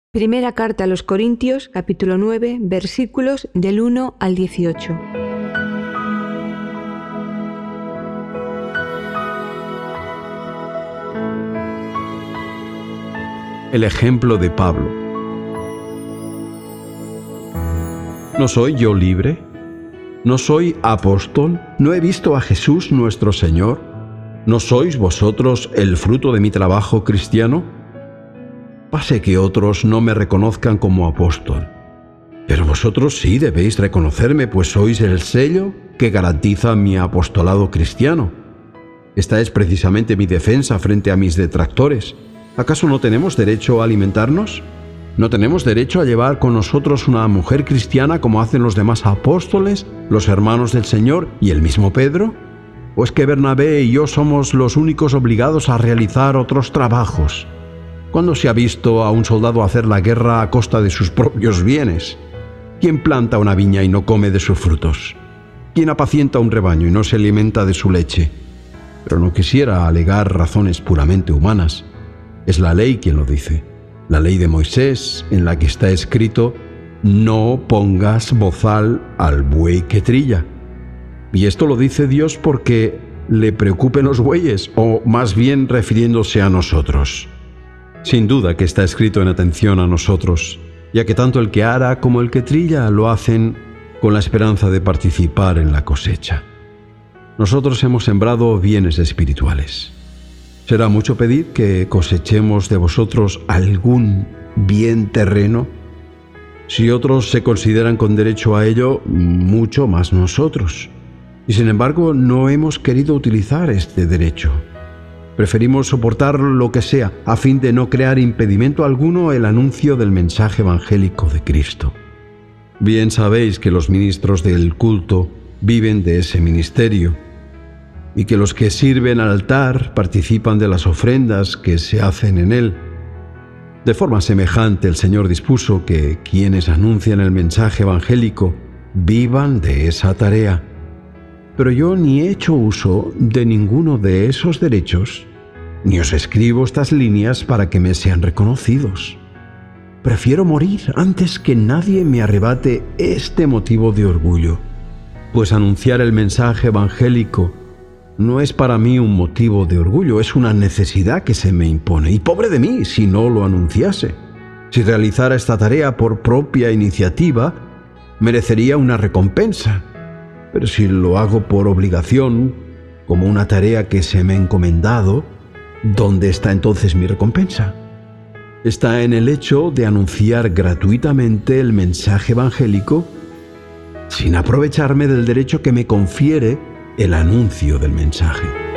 Primera carta a los Corintios, capítulo 9, versículos del 1 al 18. El ejemplo de Pablo. ¿No soy yo libre? ¿No soy apóstol? ¿No he visto a Jesús nuestro Señor? ¿No sois vosotros el fruto de mi trabajo cristiano? Pase que otros no me reconozcan como apóstol, pero vosotros sí debéis reconocerme, pues sois el sello que garantiza mi apostolado cristiano. Esta es precisamente mi defensa frente a mis detractores. ¿Acaso no tenemos derecho a alimentarnos? ¿No tenemos derecho a llevar con nosotros una mujer cristiana como hacen los demás apóstoles, los hermanos del Señor y el mismo Pedro? ¿O es que Bernabé y yo somos los únicos obligados a realizar otros trabajos? ¿Cuándo se ha visto a un soldado hacer la guerra a costa de sus propios bienes? ¿Quién planta una viña y no come de sus frutos? ¿Quién apacienta un rebaño y no se alimenta de su leche? Pero no quisiera alegar razones puramente humanas. Es la ley quien lo dice. La ley de Moisés, en la que está escrito: no pongas bozal al buey que trilla. Y esto lo dice Dios porque le preocupen los bueyes, o más bien refiriéndose a nosotros. Sin duda que está escrito en atención a nosotros, ya que tanto el que ara como el que trilla lo hacen con la esperanza de participar en la cosecha. Nosotros hemos sembrado bienes espirituales. ¿Será mucho pedir que cosechemos de vosotros algún bien terreno? Si otros se consideran con derecho a ello, mucho más nosotros. Y sin embargo, no hemos querido utilizar este derecho. Preferimos soportar lo que sea a fin de no crear impedimento alguno el anuncio del mensaje evangélico de Cristo. Bien sabéis que los ministros del culto viven de ese ministerio y que los que sirven al altar participan de las ofrendas que se hacen en él. De forma semejante, el Señor dispuso que quienes anuncian el mensaje evangélico vivan de esa tarea. Pero yo ni he hecho uso de ninguno de esos derechos, ni os escribo estas líneas para que me sean reconocidos. Prefiero morir antes que nadie me arrebate este motivo de orgullo, pues anunciar el mensaje evangélico no es para mí un motivo de orgullo, es una necesidad que se me impone, y pobre de mí si no lo anunciase. Si realizara esta tarea por propia iniciativa, merecería una recompensa. Pero si lo hago por obligación, como una tarea que se me ha encomendado, ¿dónde está entonces mi recompensa? Está en el hecho de anunciar gratuitamente el mensaje evangélico sin aprovecharme del derecho que me confiere el anuncio del mensaje.